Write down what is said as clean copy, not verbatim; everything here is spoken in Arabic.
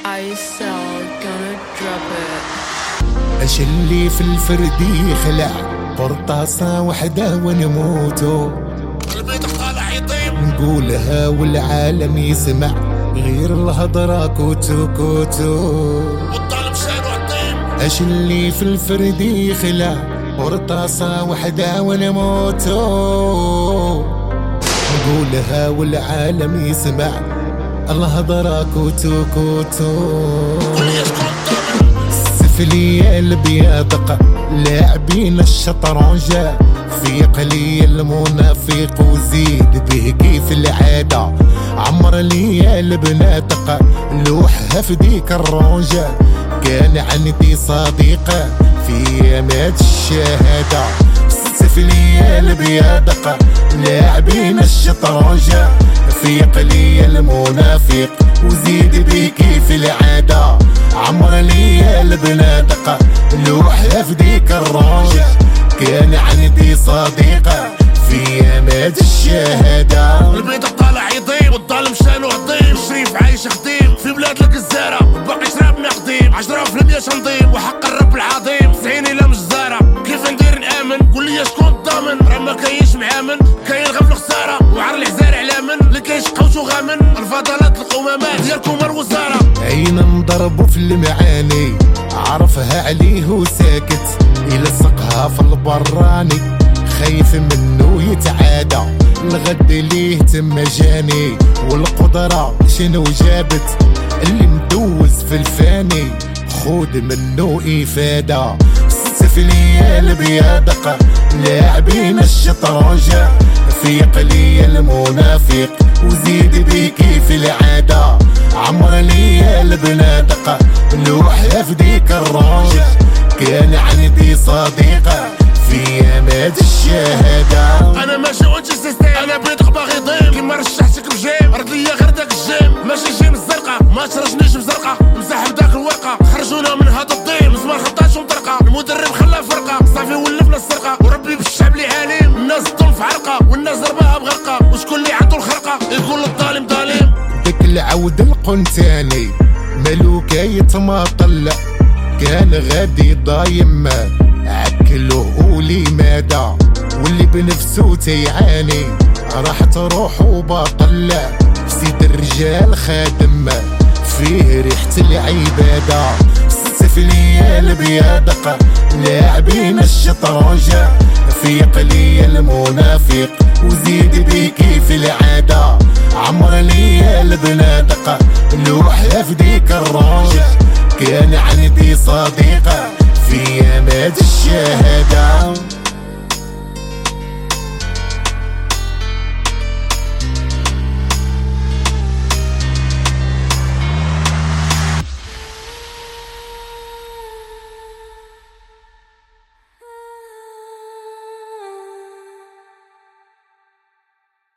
ISL gonna drop it. اش اللي في الفردي خلع قرطاسة وحدة ونموتو، البيت طالع يطيب نقولها والعالم يسمع غير الهضرة كوتو كوتو، والطالب شانو عطيب. اش اللي في الفردي خلع قرطاسة وحدة ونموتو، نقولها والعالم يسمع الهضرة كوتو كوتو. السفلية البياضقة لاعبين الشطرنجة، في قلي المنافق وزيد به كيف العادة، عمر لي البناتقة لوحها في ديك الرونجة، كان عندي صديقة في يامات الشهادة. السفلية البياضقة لاعبين الشطرنجة، في قلي المنافق وزيد به كيف العادة، عمر لي البنادقة لوحها في ديك الرونجة، كان عندي صديقة في يامات الشهادة. البيت طالع يضيب والظالم شانو عطيب، الشريف عايش خديم في بلاد الجزارة، باقي شرابنا قديم 10 في المية شنضيب، وحق الرب العظيم 90 الى مجزارة. كيف ندير نآمن قول لي شكون الضامن، راه ما كاينش معامن، كاين الغفل خسارة وعر الحزار علامن، اللي كيشقاو شو غامن الفضلات القمامات ديالكم الوزارة. عين نضربو في المعاني عرفها عليه وساكت، إلا سقها في البراني خايف منو يتعادى، الغد ليه تم جاني والقدرة شنو جابت، اللي مدوز في الفاني خود منو إفادة. السفلية البياضقة لاعبين الشطرنجة، في قلي المنافق وزيد بي كيف العادة، عمر لي البنادقة لوحها في ديك الرونجة، كان عندي صديقة في يامات الشهادة. انا ماشي وانت سيستيم، انا بيدق باغي ضيم كيما رشحتك بجيم، ارضية غير داك الجيم ماشي جيم الزرقاء، ما ترجنيش بزرقاء مسحب داك الورقة، خرجونا من هذا الضيم زمان خطات ومطرقة، المدرب خلا فرقة صافي ولفنا السرقة، وربي بالشعب اللي عالم، الناس الظلم في عرقة والناس ضربها بغرقة، وشكون اللي عندو الخرقة يقول الظالم ظالم. ديك العود القنتاني ملوكا يتماطل، كان غادي ضايم عكلوه ولماذا، واللي بنفسه تيعاني راح تروح وباطل، سيد الرجال خادم فيه ريحة العبادة. السفلية البياضقة لاعبين الشطرنجة، في قلي المنافق وزيد بي كيف العادة، عمر لي البنادقة لوحها في ديك الرونجة، كان عندي صديقة في يامات الشهادة.